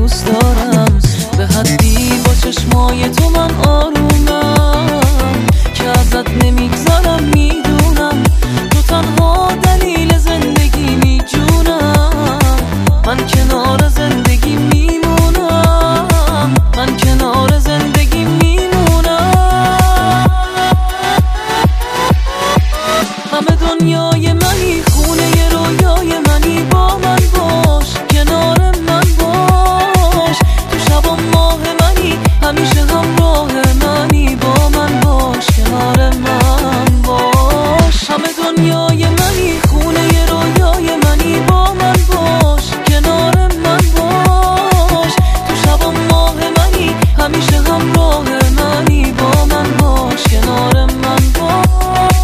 دوست دارم به حدی با چشمای تو من آرومم که ازت نمیگذارم میدونم تو تنها دلیل زندگی میجونم من کنار زندگی میمونم من کنار زندگی میمونم همه دنیای منی خونه رویای منی با من باش کنار من باش تو شب و ماه منی همیشه همراه منی با من باش کنار من باش همه دنیای منی خونه رویای منی با من باش کنار من باش تو شب و ماه منی همیشه همراه منی با من باش کنار من باش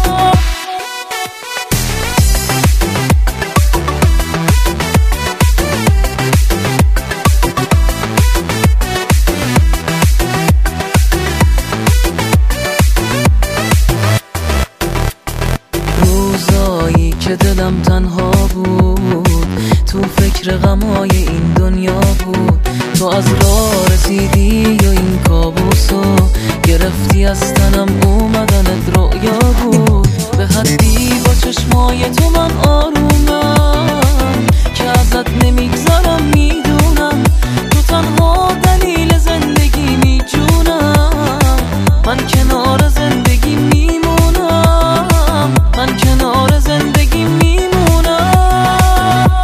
روزایی که دلم تنها بود تو فکر غمای این دنیا بود تو از راه رسیدی و این کابوسو گرفتی از تنم اومدنت رؤیا بود به حدی با چشمای تو من آرومم که ازت نمیگذارم میدونم تو تنها دلیل زندگی میجونم من کنار زندگی میمونم من کنار زندگی میمونم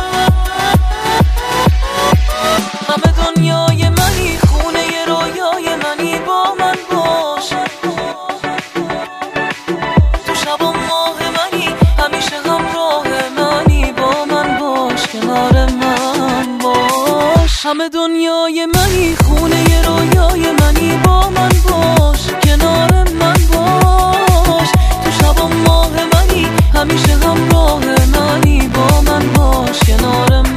همه دنیای منی خونه رویای منی با من باش تو شب و ماه منی همیشه همراه منی با من باش کنار من باش همه دنیای منی خونه رویای منی با من باش کنار من باش تو شب و ماه منی همیشه همراه منی با من باش کنار من